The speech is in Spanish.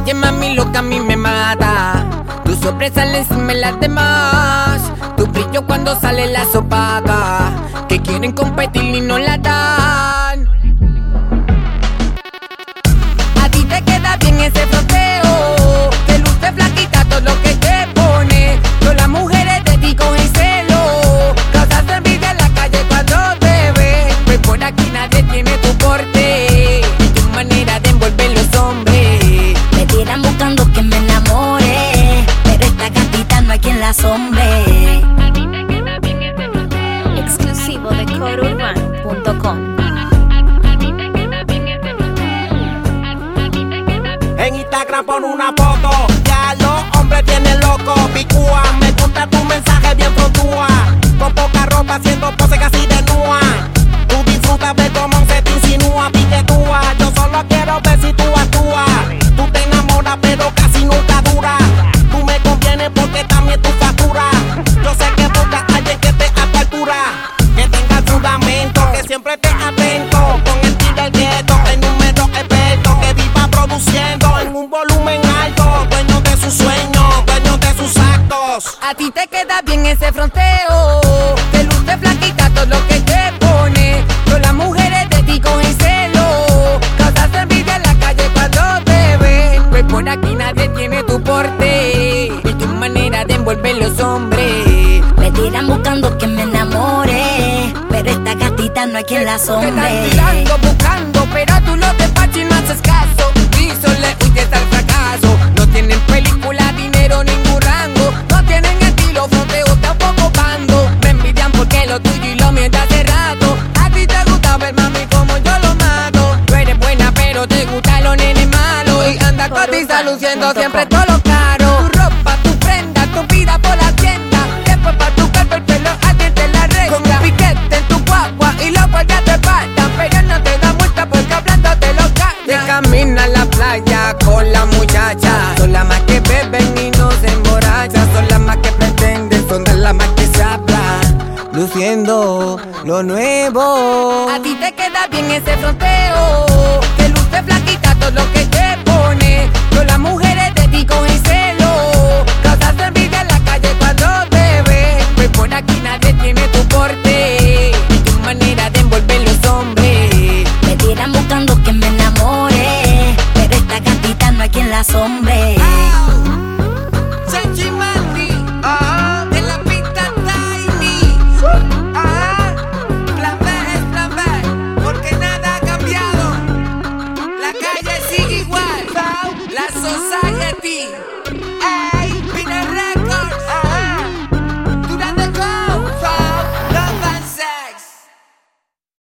Oye mami, lo que a mí me mata, tu sobresale encima de las demás, tu brillo cuando sale la sopaga, que quieren competir y no la dan. A ti te queda bien ese fronteo, te luce flaquita todo lo que te pone. Todas las mujeres de ti cogen celo, causas envidia en la calle cuando te ven. Pues por aquí nadie tiene tu porte y tu manera de envolver los hombres. Me tiran buscando que me enamore, pero esta gatita no hay quien la asombre. Exclusivo de coreurban.com. En Instagram pon una foto, ya los hombres tienen loco. Picúa, me conta tu mensaje bien frontúa, con poca ropa haciendo pose casi desnuda. Tú disfrutas de cómo se te insinúa, piquetúa. Yo solo quiero ver si tú actúas. Tú te enamoras pero casi nunca dura. Tú me convienes porque también tú facturas. Yo sé que buscas a alguien que esté a tu altura, que tenga fundamento, que siempre esté atento, con el tiro del gueto, el número experto, que viva produciendo en un volumen alto, dueño de sus sueños, dueño de sus actos. A ti te queda bien ese fronteo, te luce flaquita todo lo que te pone. Todas las mujeres de ti cogen celo, causas envidia en la calle cuando te ven. Pues por aquí nadie tiene tu porte y tu manera de envolver los hombres. Me tiran buscando que me enamore, pero esta gatita no hay quien la Te están asombre. tirando, buscando, pero tú no te paches y no haces caso. Y solo huyes al fracaso. No tienen película, dinero, ningún rango. No tienen estilo, fronteo, tampoco bando. Me envidian porque lo tuyo y lo mío es de hace rato. A ti te gusta ver mami como yo lo mato. Tú eres buena pero te gustan los nenes malos. Y anda cotiza luciendo siempre todo lo caro. Tu ropa, tu prenda, tu vida por la tienda. Después pa' tu cuerpo el pelo a ti te la renta. Con un piquete en tu guagua y los guardias te faltan, pero no te da multa porque hablando te lo callan. Te camina a la playa con la muchacha, son las más que beben y no se emborrachan, son las más que pretenden, son de las más que se hablan, luciendo lo nuevo. A ti te queda bien ese fronteo, te luce flaquita todo lo que te pone. Todas las mujeres de ti cogen celo, causas envidia en la calle cuando te ven. Pues por aquí nadie tiene tu porte y tu manera de envolver los hombres. Me tiran buscando que me enamore, pero esta gatita no hay quien la asombre. Chachi Mandy, de la pista Tiny. Plan B es plan B, porque nada ha cambiado. La calle sigue igual, la society.